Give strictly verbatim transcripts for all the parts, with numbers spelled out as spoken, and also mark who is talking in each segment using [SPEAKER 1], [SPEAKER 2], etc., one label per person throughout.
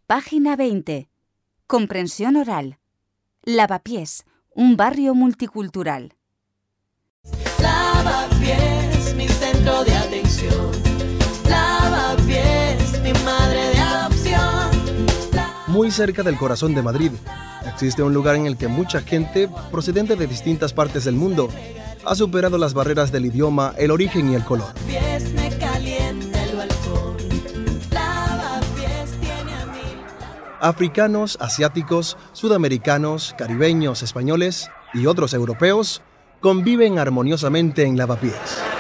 [SPEAKER 1] Página veinte. Comprensión oral. Lavapiés, un barrio multicultural.
[SPEAKER 2] Lavapiés, mi centro de atención. Lavapiés, mi madre de adopción. Lavapiés.
[SPEAKER 3] Muy cerca del corazón de Madrid, existe un lugar en el que mucha gente, procedente de distintas partes del mundo, ha superado las barreras del idioma, el origen y el color.
[SPEAKER 2] Lavapiés, me calienta el balcón. Lavapiés tiene a mí.
[SPEAKER 3] Africanos, asiáticos, sudamericanos, caribeños, españoles y otros europeos conviven armoniosamente en Lavapiés.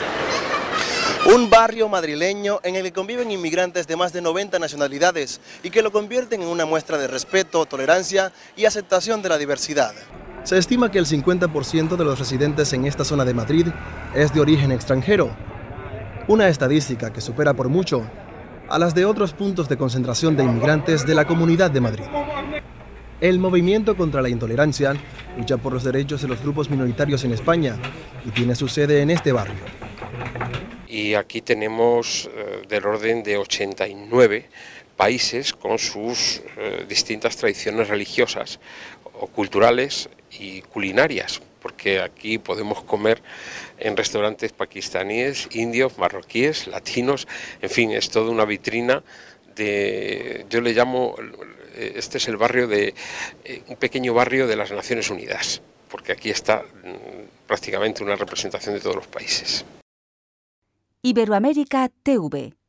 [SPEAKER 3] Un barrio madrileño en el que conviven inmigrantes de más de noventa nacionalidades y que lo convierten en una muestra de respeto, tolerancia y aceptación de la diversidad. Se estima que el cincuenta por ciento de los residentes en esta zona de Madrid es de origen extranjero, una estadística que supera por mucho a las de otros puntos de concentración de inmigrantes de la Comunidad de Madrid. El movimiento contra la intolerancia lucha por los derechos de los grupos minoritarios en España y tiene su sede en este barrio.
[SPEAKER 4] Y aquí tenemos eh, del orden de ochenta y nueve países con sus eh, distintas tradiciones religiosas o culturales y culinarias, porque aquí podemos comer en restaurantes pakistaníes, indios, marroquíes, latinos, en fin, es toda una vitrina de, yo le llamo, este es el barrio de, un pequeño barrio de las Naciones Unidas, porque aquí está prácticamente una representación de todos los países.
[SPEAKER 1] Iberoamérica T V.